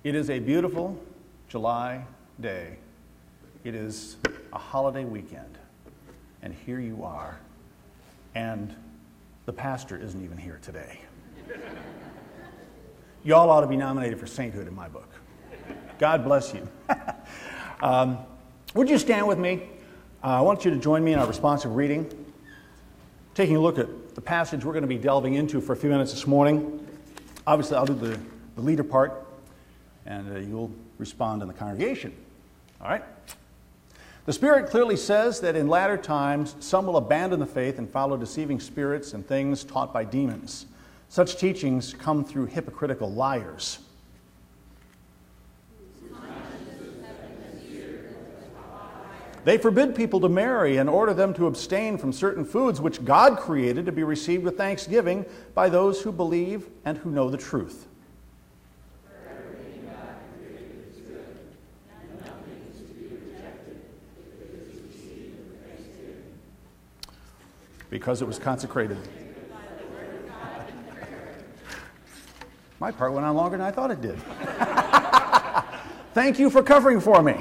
It is a beautiful July day. It is a holiday weekend. And here you are. And the pastor isn't even here today. Y'all ought to be nominated for sainthood in my book. God bless you. Would you stand with me? I want you to join me in our responsive reading. Taking a look at the passage we're going to be delving into for a few minutes this morning. Obviously, I'll do the leader part, and you'll respond in the congregation. All right? The Spirit clearly says that in latter times, some will abandon the faith and follow deceiving spirits and things taught by demons. Such teachings come through hypocritical liars. They forbid people to marry and order them to abstain from certain foods which God created to be received with thanksgiving by those who believe and who know the truth. Because it was consecrated. My part went on longer than I thought it did. Thank you for covering for me.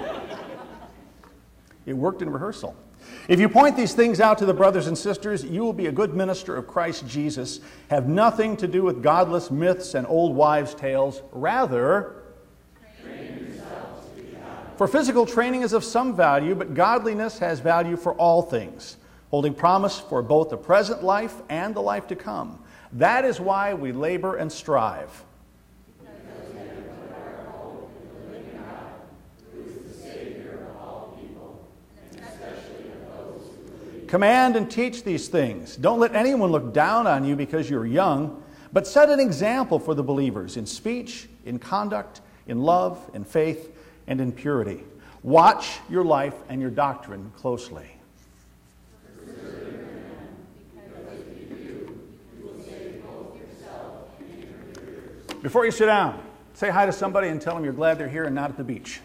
It worked in rehearsal. If you point these things out to the brothers and sisters, you will be a good minister of Christ Jesus. Have nothing to do with godless myths and old wives' tales. Rather, train yourselves to be godly. For physical training is of some value, but godliness has value for all things, holding promise for both the present life and the life to come. That is why we labor and strive. Command and teach these things. Don't let anyone look down on you because you're young, but set an example for the believers in speech, in conduct, in love, in faith, and in purity. Watch your life and your doctrine closely. Before you sit down, say hi to somebody and tell them you're glad they're here and not at the beach.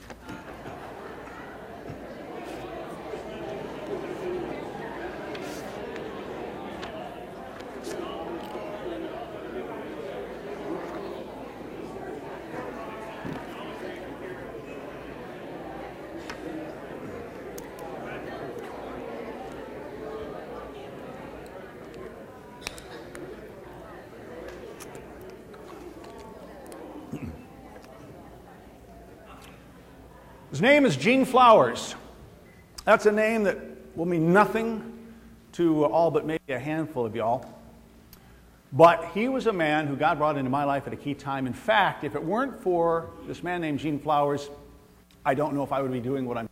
His name is Gene Flowers. That's a name that will mean nothing to all but maybe a handful of y'all. But he was a man who God brought into my life at a key time. In fact, if it weren't for this man named Gene Flowers, I don't know if I would be doing what I'm doing.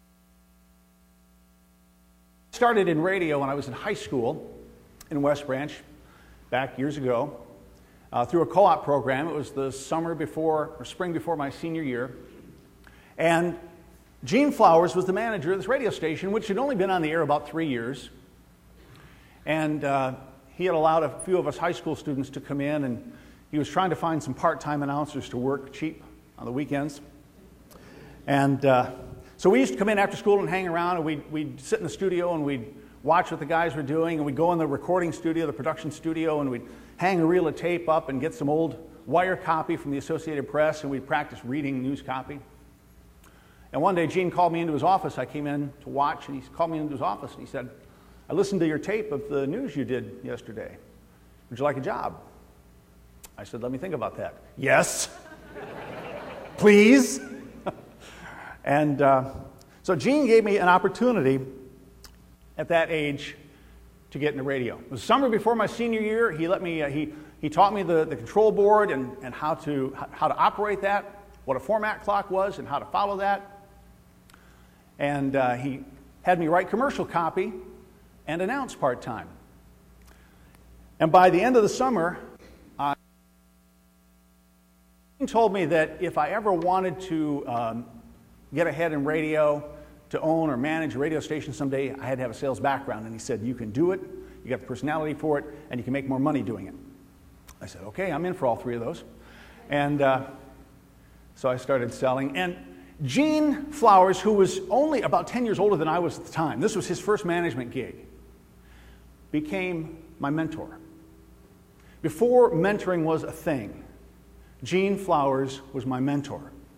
I started in radio when I was in high school in West Branch back years ago through a co-op program. It was the summer before or spring before my senior year. And Gene Flowers was the manager of this radio station, which had only been on the air about 3 years. And he had allowed a few of us high school students to come in, and he was trying to find some part-time announcers to work cheap on the weekends. And so we used to come in after school and hang around, and we'd sit in the studio and we'd watch what the guys were doing, and we'd go in the recording studio, the production studio, and we'd hang a reel of tape up and get some old wire copy from the Associated Press, and we'd practice reading news copy. And one day, Gene called me into his office. I came in to watch, and he called me into his office, and he said, I listened to your tape of the news you did yesterday. Would you like a job? I said, let me think about that. Yes. Please. And so Gene gave me an opportunity at that age to get into radio. It was the summer before my senior year. He let me, he taught me the control board and how to operate that, what a format clock was and how to follow that. And he had me write commercial copy and announce part-time. And by the end of the summer, he told me that if I ever wanted to get ahead in radio, to own or manage a radio station someday, I had to have a sales background. And he said, you can do it, you got the personality for it, and you can make more money doing it. I said, okay, I'm in for all three of those. And so I started selling. And Gene Flowers, who was only about 10 years older than I was at the time, this was his first management gig, became my mentor. Before mentoring was a thing, Gene Flowers was my mentor.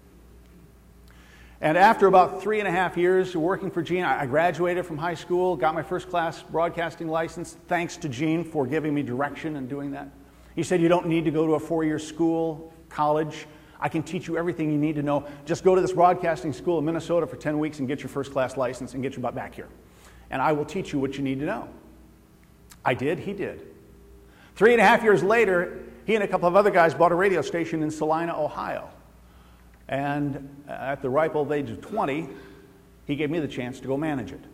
And after about 3.5 years working for Gene, I graduated from high school, got my first class broadcasting license, thanks to Gene for giving me direction and doing that. He said, you don't need to go to a 4-year school, college. I can teach you everything you need to know. Just go to this broadcasting school in Minnesota for 10 weeks and get your first class license and get your butt back here. And I will teach you what you need to know. I did, he did. 3.5 years later, he and a couple of other guys bought a radio station in Salina, Ohio. And at the ripe old age of 20, he gave me the chance to go manage it.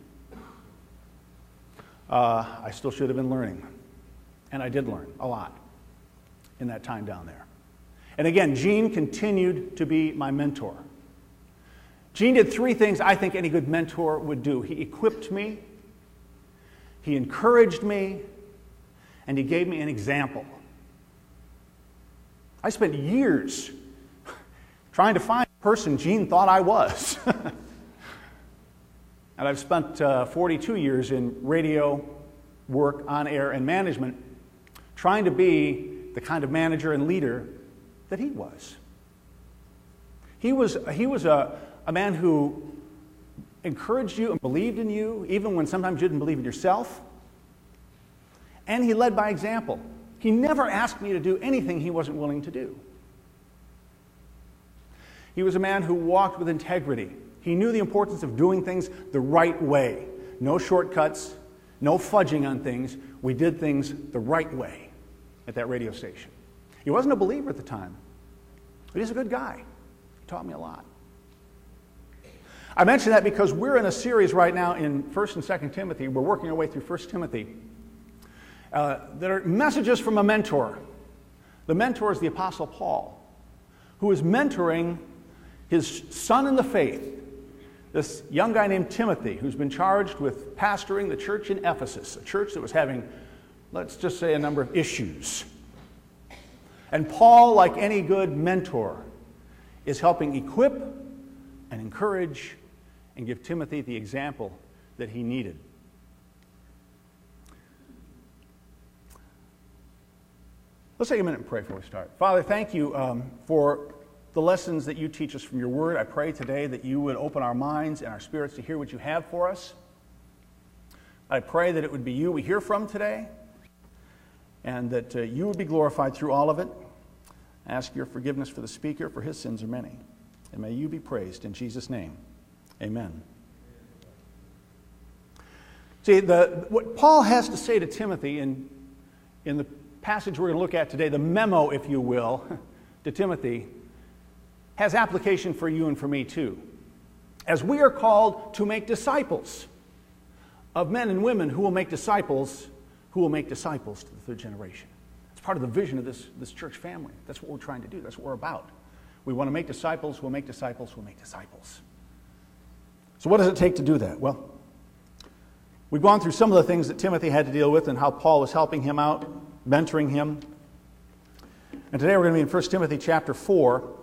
I still should have been learning. And I did learn a lot in that time down there. And again, Gene continued to be my mentor. Gene did 3 things I think any good mentor would do. He equipped me, he encouraged me, and he gave me an example. I spent years trying to find the person Gene thought I was. And I've spent 42 years in radio work, on air, and management, trying to be the kind of manager and leader that he was. He was a man who encouraged you and believed in you, even when sometimes you didn't believe in yourself. And he led by example. He never asked me to do anything he wasn't willing to do. He was a man who walked with integrity. He knew the importance of doing things the right way. No shortcuts, no fudging on things. We did things the right way at that radio station. He wasn't a believer at the time, but he's a good guy. He taught me a lot. I mention that because we're in a series right now in 1st and 2nd Timothy. We're working our way through 1 Timothy. There are messages from a mentor. The mentor is the Apostle Paul, who is mentoring his son in the faith, this young guy named Timothy, who's been charged with pastoring the church in Ephesus, a church that was having, let's just say, a number of issues. And Paul, like any good mentor, is helping equip and encourage and give Timothy the example that he needed. Let's take a minute and pray before we start. Father, thank you for the lessons that you teach us from your word. I pray today that you would open our minds and our spirits to hear what you have for us. I pray that it would be you we hear from today, and that you would be glorified through all of it. I ask your forgiveness for the speaker, for his sins are many. And may you be praised in Jesus' name. Amen. See, what Paul has to say to Timothy in the passage we're going to look at today, the memo, if you will, to Timothy, has application for you and for me too. As we are called to make disciples of men and women who will make disciples to the 3rd generation. It's part of the vision of this church family. That's what we're trying to do. That's what we're about. We want to make disciples who will make disciples who will make disciples. So what does it take to do that? Well, we've gone through some of the things that Timothy had to deal with and how Paul was helping him out, mentoring him. And today we're going to be in 1 Timothy chapter 4.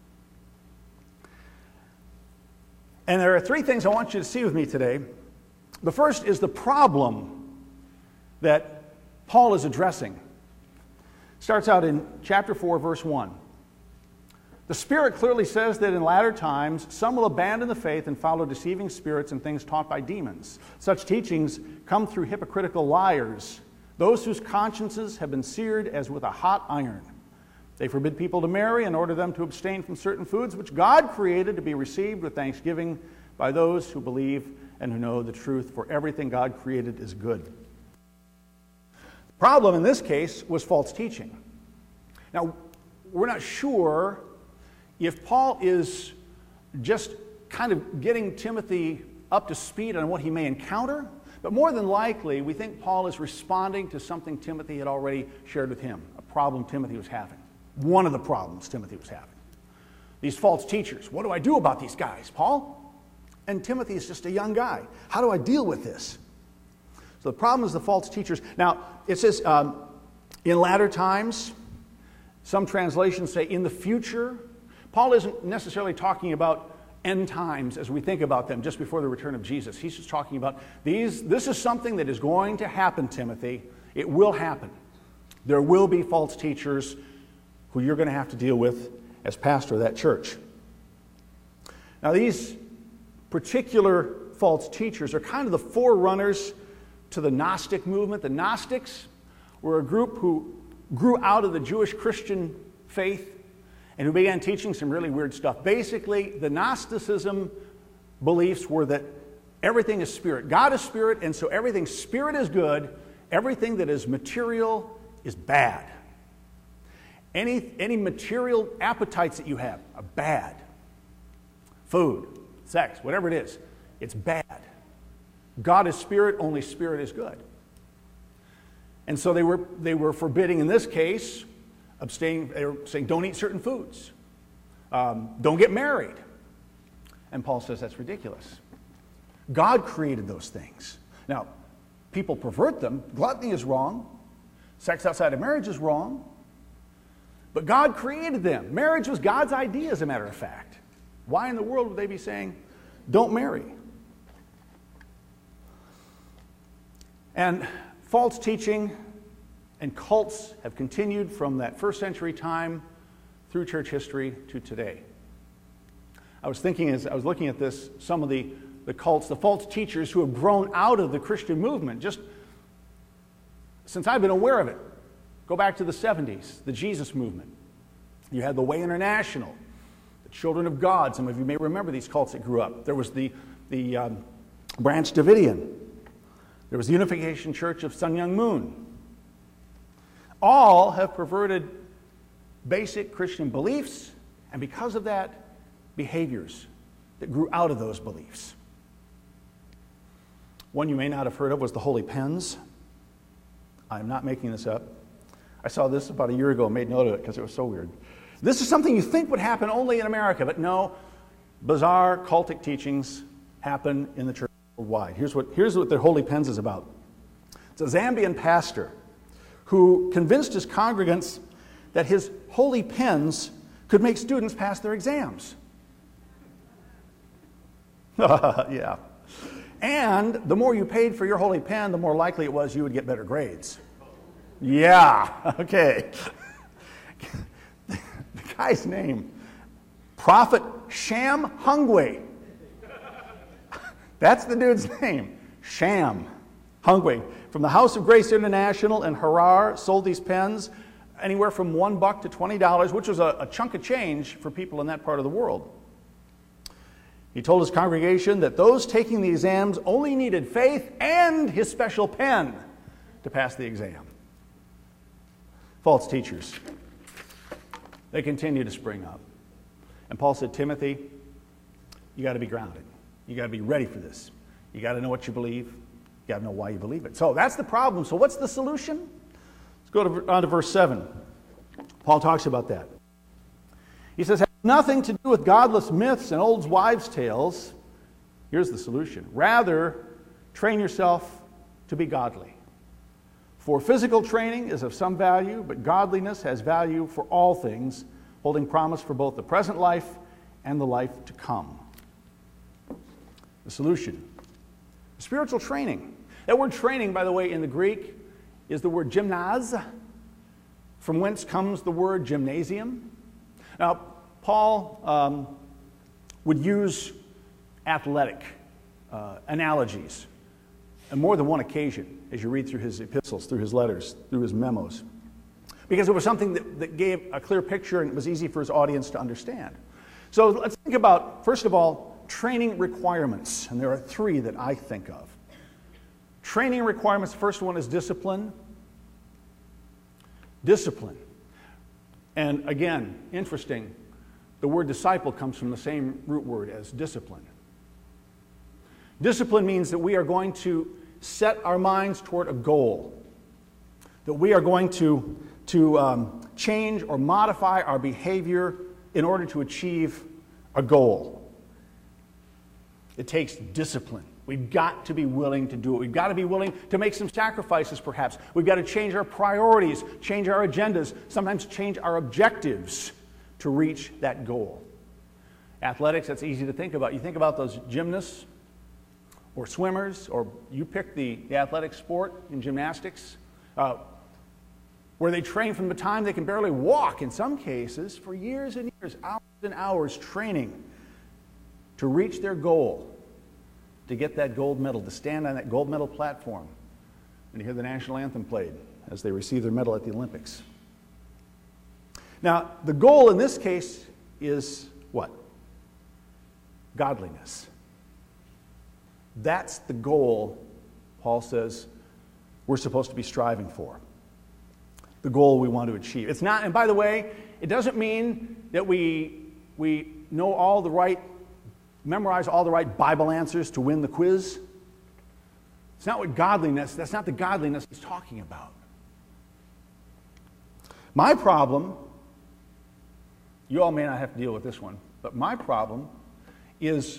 And there are 3 things I want you to see with me today. The first is the problem that Paul is addressing. It starts out in chapter 4, verse 1. The Spirit clearly says that in latter times some will abandon the faith and follow deceiving spirits and things taught by demons. Such teachings come through hypocritical liars, those whose consciences have been seared as with a hot iron. They forbid people to marry and order them to abstain from certain foods which God created to be received with thanksgiving by those who believe and who know the truth, for everything God created is good. The problem in this case was false teaching. Now, we're not sure if Paul is just kind of getting Timothy up to speed on what he may encounter, but more than likely, we think Paul is responding to something Timothy had already shared with him, a problem Timothy was having. One of the problems Timothy was having. These false teachers. What do I do about these guys, Paul? And Timothy is just a young guy. How do I deal with this? So the problem is the false teachers. Now, it says in latter times. Some translations say in the future. Paul isn't necessarily talking about end times as we think about them just before the return of Jesus. He's just talking about this is something that is going to happen, Timothy. It will happen. There will be false teachers who you're going to have to deal with as pastor of that church. Now, these particular false teachers are kind of the forerunners to the Gnostic movement. The Gnostics were a group who grew out of the Jewish Christian faith and who began teaching some really weird stuff. Basically, the Gnosticism beliefs were that everything is spirit. God is spirit, and so everything spirit is good. Everything that is material is bad. Any material appetites that you have are bad. Food, sex, whatever it is, it's bad. God is spirit, only spirit is good. And so they were forbidding, in this case, abstaining. They were saying, don't eat certain foods. Don't get married. And Paul says that's ridiculous. God created those things. Now, people pervert them. Gluttony is wrong. Sex outside of marriage is wrong. But God created them. Marriage was God's idea, as a matter of fact. Why in the world would they be saying, don't marry? And false teaching and cults have continued from that first century time through church history to today. I was thinking as I was looking at this, some of the cults, the false teachers who have grown out of the Christian movement, just since I've been aware of it. Go back to the 70s, the Jesus movement. You had the Way International, the Children of God. Some of you may remember these cults that grew up. There was the Branch Davidian. There was the Unification Church of Sun Myung Moon. All have perverted basic Christian beliefs, and because of that, behaviors that grew out of those beliefs. One you may not have heard of was the Holy Pens. I am not making this up. I saw this about a year ago and made note of it because it was so weird. This is something you think would happen only in America, but no, bizarre cultic teachings happen in the church worldwide. Here's what the Holy Pens is about. It's a Zambian pastor who convinced his congregants that his holy pens could make students pass their exams. Yeah. And the more you paid for your holy pen, the more likely it was you would get better grades. Yeah, okay. The guy's name, Prophet Sham Hungwe. That's the dude's name, Sham Hungwe. From the House of Grace International in Harar, sold these pens anywhere from $1 to $20, which was a chunk of change for people in that part of the world. He told his congregation that those taking the exams only needed faith and his special pen to pass the exam. False teachers. They continue to spring up. And Paul said, Timothy, you got to be grounded. You got to be ready for this. You got to know what you believe. You got to know why you believe it. So that's the problem. So what's the solution? Let's go on to verse 7. Paul talks about that. He says, have nothing to do with godless myths and old wives' tales. Here's the solution. Rather, train yourself to be godly. For physical training is of some value, but godliness has value for all things, holding promise for both the present life and the life to come. The solution. Spiritual training. That word training, by the way, in the Greek is the word gymnaz, from whence comes the word gymnasium. Now, Paul would use athletic analogies on more than one occasion as you read through his epistles, through his letters, through his memos, because it was something that gave a clear picture and it was easy for his audience to understand. So let's think about, first of all, training requirements, and there are three that I think of. Training requirements, the first one is discipline. Discipline. And again, interesting, the word disciple comes from the same root word as discipline. Discipline means that we are going to set our minds toward a goal, that we are going to change or modify our behavior in order to achieve a goal. It takes discipline. We've got to be willing to do it. We've got to be willing to make some sacrifices, perhaps. We've got to change our priorities, change our agendas, sometimes change our objectives to reach that goal. Athletics, that's easy to think about. You think about those gymnasts or swimmers, or you pick the athletic sport in gymnastics. where they train from the time they can barely walk, in some cases, for years and years, hours and hours training to reach their goal, to get that gold medal, to stand on that gold medal platform and to hear the national anthem played as they receive their medal at the Olympics. Now, the goal in this case is what? Godliness. That's the goal, Paul says, we're supposed to be striving for. The goal we want to achieve. It's not, and by the way, it doesn't mean that we know all the right, memorize all the right Bible answers to win the quiz. It's not what godliness, that's not the godliness he's talking about. My problem, you all may not have to deal with this one, but my problem is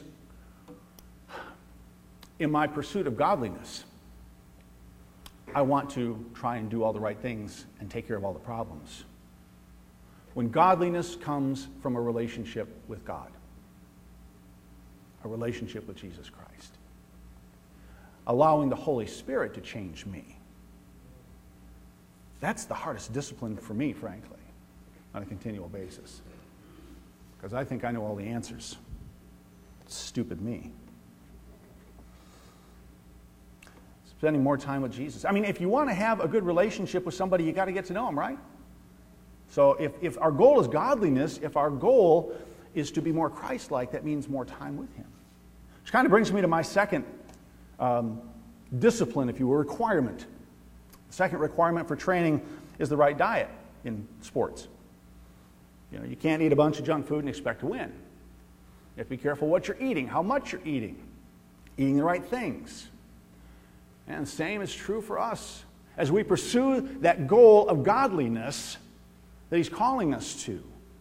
in my pursuit of godliness. I want to try and do all the right things and take care of all the problems. When godliness comes from a relationship with God, a relationship with Jesus Christ, allowing the Holy Spirit to change me. That's the hardest discipline for me, frankly, on a continual basis. Because I think I know all the answers. Stupid me. Spending more time with Jesus. I mean, if you want to have a good relationship with somebody, you got to get to know them, right? So if our goal is godliness, if our goal is to be more Christ-like, that means more time with Him. Which kind of brings me to my second discipline, if you will, requirement. The second requirement for training is the right diet in sports. You know, you can't eat a bunch of junk food and expect to win. You have to be careful what you're eating, how much you're eating the right things. And the same is true for us as we pursue that goal of godliness that He's calling us to.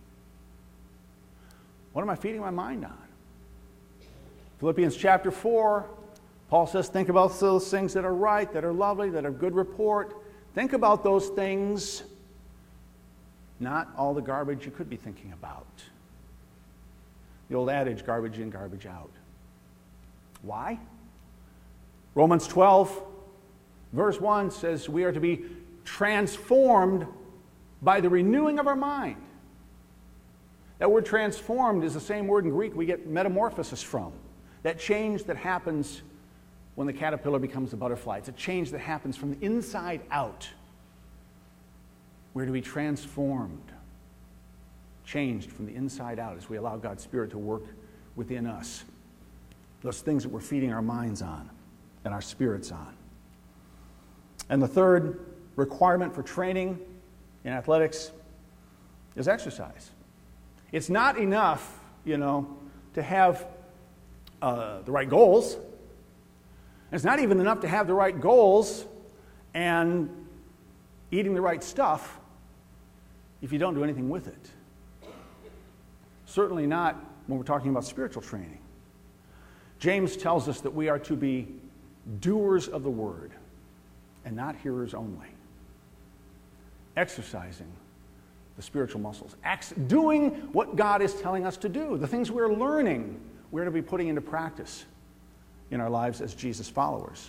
What am I feeding my mind on? Philippians chapter 4, Paul says, think about those things that are right, that are lovely, that are good report. Think about those things, not all the garbage you could be thinking about. The old adage, garbage in, garbage out. Why? Romans 12, verse 1 says we are to be transformed by the renewing of our mind. That word transformed is the same word in Greek we get metamorphosis from. That change that happens when the caterpillar becomes a butterfly. It's a change that happens from the inside out. We're to be transformed, changed from the inside out as we allow God's Spirit to work within us. Those things that we're feeding our minds on and our spirits on. And the third requirement for training in athletics is exercise. It's not enough, to have the right goals. It's not even enough to have the right goals and eating the right stuff if you don't do anything with it. Certainly not when we're talking about spiritual training. James tells us that we are to be doers of the word and not hearers only. Exercising the spiritual muscles. Doing what God is telling us to do. The things we're learning, we're to be putting into practice in our lives as Jesus followers.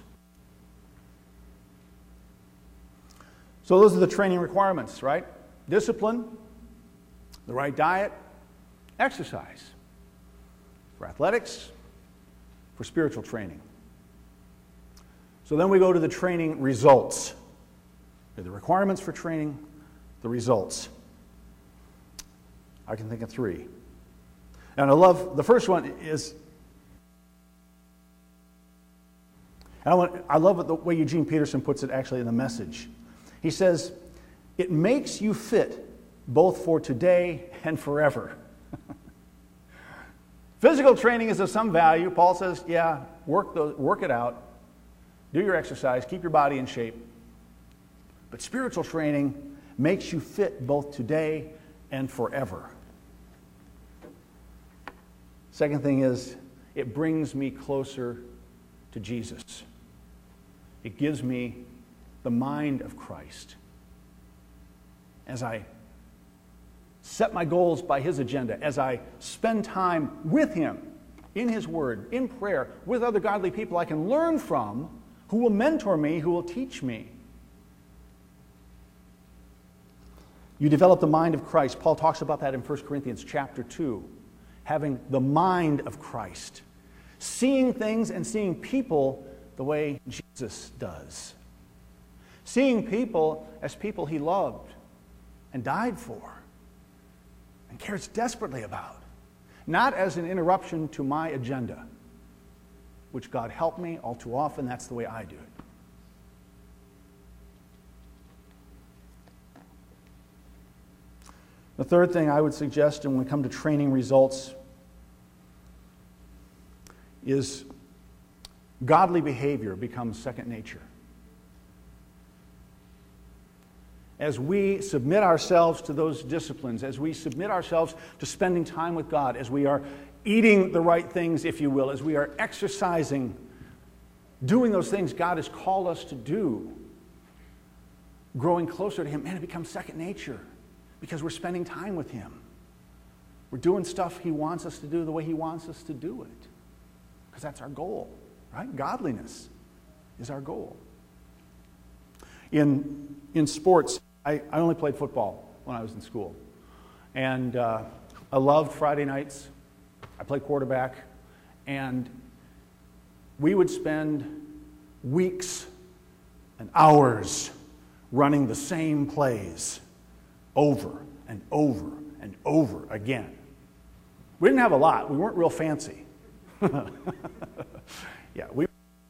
So those are the training requirements, right? Discipline, the right diet, exercise. For athletics, for spiritual training. So then we go to the training results. The requirements for training, the results. I can think of three. And I love, the first one is, I love the way Eugene Peterson puts it actually in the Message. He says, it makes you fit both for today and forever. Physical training is of some value. Paul says, yeah, work it out. Do your exercise. Keep your body in shape. But spiritual training makes you fit both today and forever. Second thing is, it brings me closer to Jesus. It gives me the mind of Christ. As I set my goals by His agenda, as I spend time with Him, in His Word, in prayer, with other godly people I can learn from, who will mentor me, who will teach me. You develop the mind of Christ. Paul talks about that in 1 Corinthians chapter 2. Having the mind of Christ. Seeing things and seeing people the way Jesus does. Seeing people as people he loved and died for and cares desperately about. Not as an interruption to my agenda, which God help me, all too often that's the way I do it. The third thing I would suggest when we come to training results is godly behavior becomes second nature. As we submit ourselves to those disciplines, as we submit ourselves to spending time with God, as we are eating the right things, if you will, as we are exercising, doing those things God has called us to do, growing closer to Him, man, it becomes second nature because we're spending time with Him. We're doing stuff He wants us to do the way He wants us to do it because that's our goal, right? Godliness is our goal. In sports, I only played football when I was in school. And I loved Friday nights. I played quarterback. And we would spend weeks and hours running the same plays over and over and over again. We didn't have a lot. We weren't real fancy. Yeah, we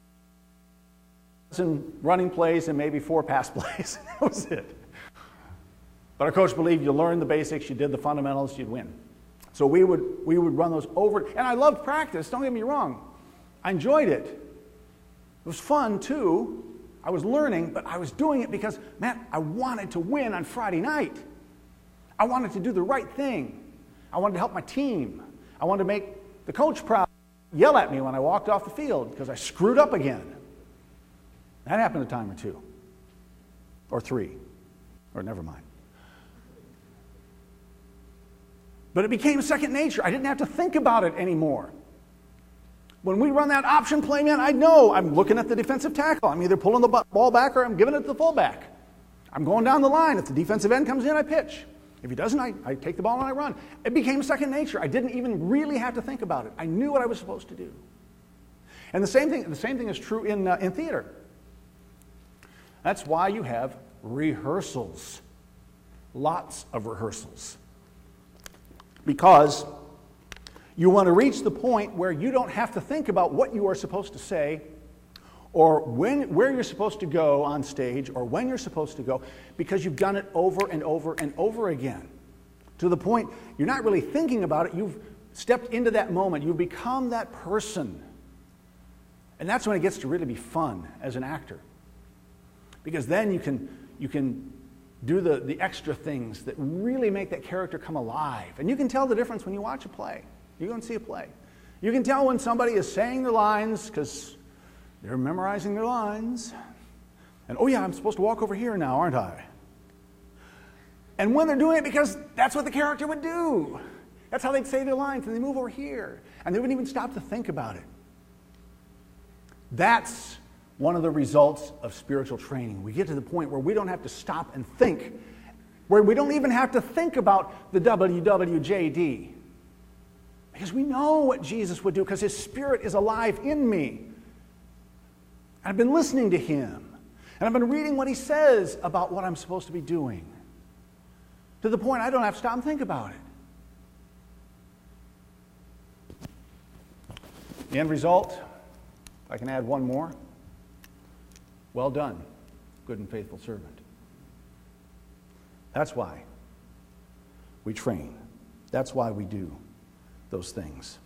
in running plays and maybe 4 pass plays. That was it. But our coach believed you learned the basics, you did the fundamentals, you'd win. So we would run those over. And I loved practice, don't get me wrong. I enjoyed it. It was fun too. I was learning, but I was doing it because, man, I wanted to win on Friday night. I wanted to do the right thing. I wanted to help my team. I wanted to make the coach proud, yell at me when I walked off the field because I screwed up again. That happened a time or 2. Or 3. Or never mind. But it became second nature. I didn't have to think about it anymore. When we run that option play, man, I know I'm looking at the defensive tackle. I'm either pulling the ball back or I'm giving it to the fullback. I'm going down the line. If the defensive end comes in, I pitch. If he doesn't, I take the ball and I run. It became second nature. I didn't even really have to think about it. I knew what I was supposed to do. And the same thing is true in theater. That's why you have rehearsals. Lots of rehearsals. Because you want to reach the point where you don't have to think about what you are supposed to say or where you're supposed to go on stage or when you're supposed to go because you've done it over and over and over again. To the point you're not really thinking about it. You've stepped into that moment. You've become that person. And that's when it gets to really be fun as an actor. Because then you can do the extra things that really make that character come alive. And you can tell the difference when you watch a play. You go and see a play. You can tell when somebody is saying their lines because they're memorizing their lines. And, oh yeah, I'm supposed to walk over here now, aren't I? And when they're doing it because that's what the character would do. That's how they'd say their lines, and they move over here. And they wouldn't even stop to think about it. That's one of the results of spiritual training. We get to the point where we don't have to stop and think, where we don't even have to think about the WWJD. Because we know what Jesus would do, because His Spirit is alive in me. And I've been listening to Him. And I've been reading what He says about what I'm supposed to be doing. To the point I don't have to stop and think about it. The end result, if I can add one more. Well done, good and faithful servant. That's why we train. That's why we do those things.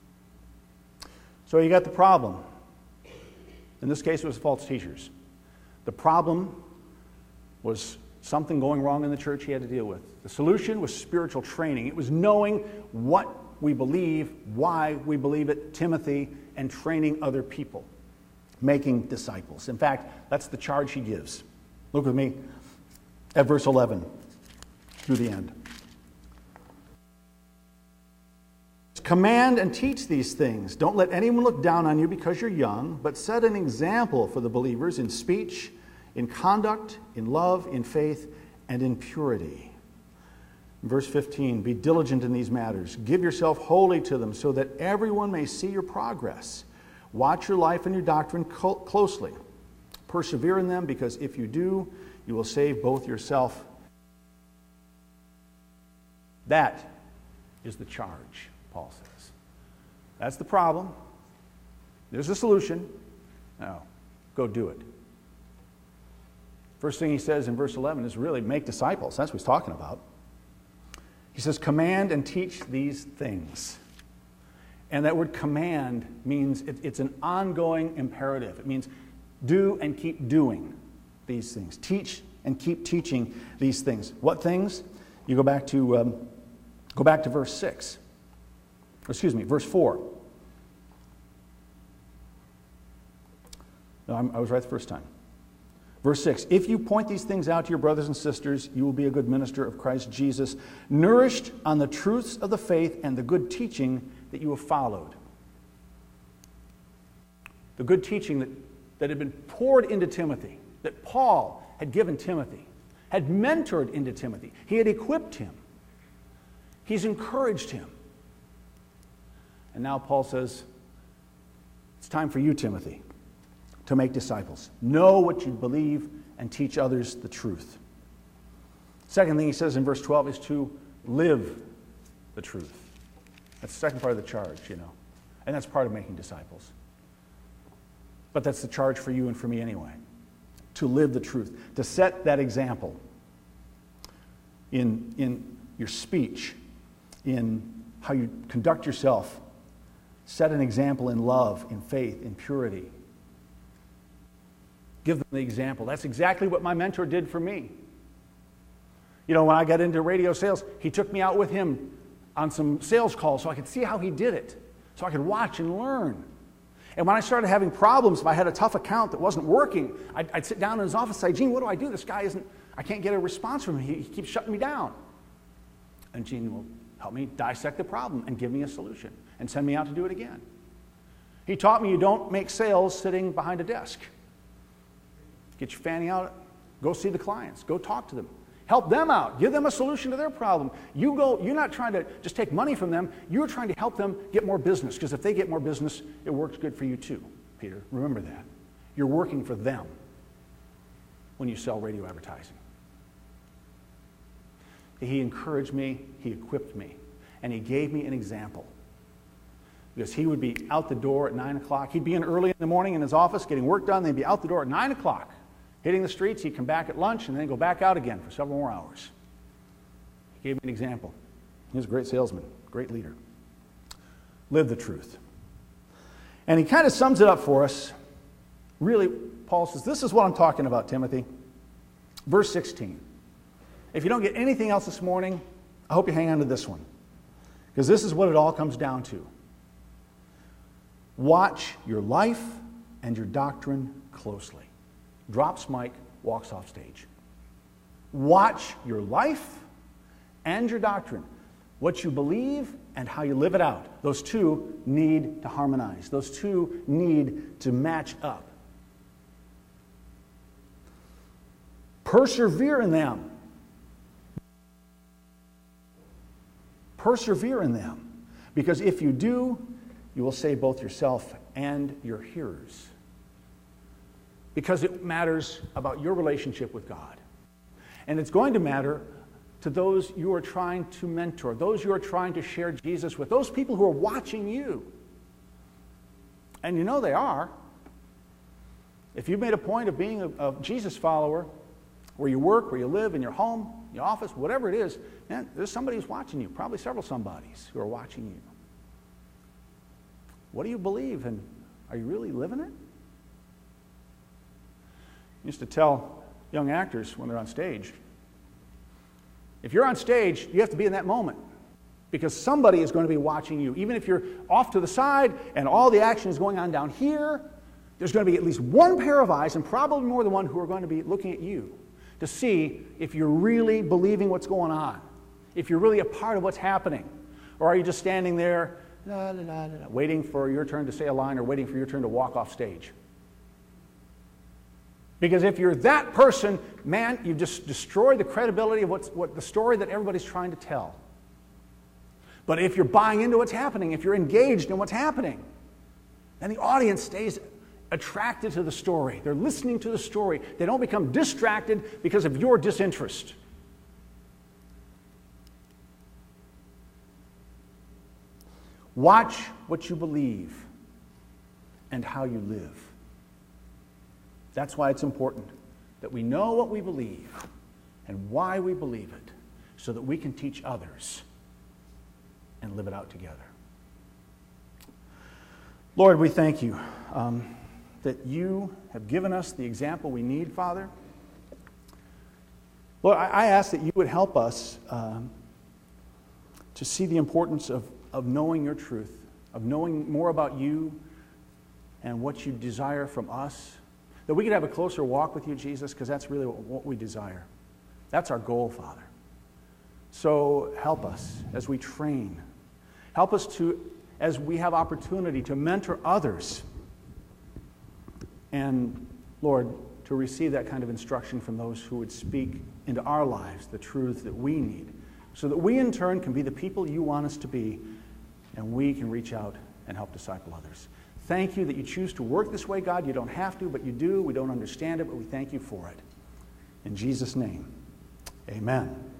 So you got the problem. In this case, it was false teachers. The problem was something going wrong in the church he had to deal with. The solution was spiritual training. It was knowing what we believe, why we believe it, Timothy, and training other people. Making disciples. In fact, that's the charge he gives. Look with me at verse 11 through the end. Command and teach these things. Don't let anyone look down on you because you're young, but set an example for the believers in speech, in conduct, in love, in faith, and in purity. Verse 15, be diligent in these matters. Give yourself wholly to them so that everyone may see your progress. Watch your life and your doctrine closely. Persevere in them, because if you do, you will save both yourself. That is the charge, Paul says. That's the problem. There's a solution. Now, go do it. First thing he says in verse 11 is really make disciples. That's what he's talking about. He says, command and teach these things. And that word command means it's an ongoing imperative. It means do and keep doing these things. Teach and keep teaching these things. What things? You go back to verse 6. Excuse me, verse 4. No, I was right the first time. Verse 6, if you point these things out to your brothers and sisters, you will be a good minister of Christ Jesus, nourished on the truths of the faith and the good teaching that you have followed. The good teaching that had been poured into Timothy, that Paul had given Timothy, had mentored into Timothy. He had equipped him. He's encouraged him. And now Paul says, it's time for you, Timothy, to make disciples. Know what you believe and teach others the truth. Second thing he says in verse 12 is to live the truth. That's the second part of the charge, and that's part of making disciples. But that's the charge for you and for me anyway, to live the truth, to set that example in your speech, in how you conduct yourself. Set an example in love, in faith, in purity. Give them the example. That's exactly what my mentor did for me. When I got into radio sales, he took me out with him on some sales calls so I could see how he did it, so I could watch and learn. And when I started having problems, if I had a tough account that wasn't working, I'd sit down in his office and say, Gene, what do I do? This guy I can't get a response from him. He keeps shutting me down. And Gene will help me dissect the problem and give me a solution and send me out to do it again. He taught me you don't make sales sitting behind a desk. Get your fanny out, go see the clients, go talk to them. Help them out, give them a solution to their problem. You're not trying to just take money from them, you're trying to help them get more business, because if they get more business, it works good for you too, Peter. Remember that. You're working for them when you sell radio advertising. He encouraged me, he equipped me, and he gave me an example. Because he would be out the door at 9 o'clock. He'd be in early in the morning in his office getting work done. They'd be out the door at 9 o'clock, hitting the streets. He'd come back at lunch and then go back out again for several more hours. He gave me an example. He was a great salesman, great leader. Live the truth. And he kind of sums it up for us. Really, Paul says, this is what I'm talking about, Timothy. Verse 16. If you don't get anything else this morning, I hope you hang on to this one, because this is what it all comes down to. Watch your life and your doctrine closely. Drops mic, walks off stage. Watch your life and your doctrine. What you believe and how you live it out. Those two need to harmonize. Those two need to match up. Persevere in them. Persevere in them. Because if you do, you will save both yourself and your hearers. Because it matters about your relationship with God. And it's going to matter to those you are trying to mentor, those you are trying to share Jesus with, those people who are watching you. And you know they are. If you've made a point of being a Jesus follower, where you work, where you live, in your home, your office, whatever it is, man, there's somebody who's watching you, probably several somebodies who are watching you. What do you believe, and are you really living it? I used to tell young actors when they're on stage, if you're on stage, you have to be in that moment, because somebody is going to be watching you. Even if you're off to the side and all the action is going on down here, there's going to be at least one pair of eyes, and probably more than one, who are going to be looking at you to see if you're really believing what's going on, if you're really a part of what's happening, or are you just standing there waiting for your turn to say a line or waiting for your turn to walk off stage. Because if you're that person, man, you just destroy the credibility of what the story that everybody's trying to tell. But if you're buying into what's happening, if you're engaged in what's happening, then the audience stays attracted to the story. They're listening to the story. They don't become distracted because of your disinterest. Watch what you believe and how you live. That's why it's important that we know what we believe and why we believe it, so that we can teach others and live it out together. Lord, we thank you that you have given us the example we need, Father. Lord, I ask that you would help us to see the importance of knowing your truth, of knowing more about you and what you desire from us, that we could have a closer walk with you, Jesus, because that's really what we desire. That's our goal, Father. So help us as we train. Help us to, as we have opportunity to mentor others. And, Lord, to receive that kind of instruction from those who would speak into our lives the truth that we need, so that we in turn can be the people you want us to be, and we can reach out and help disciple others. Thank you that you choose to work this way, God. You don't have to, but you do. We don't understand it, but we thank you for it. In Jesus' name, amen.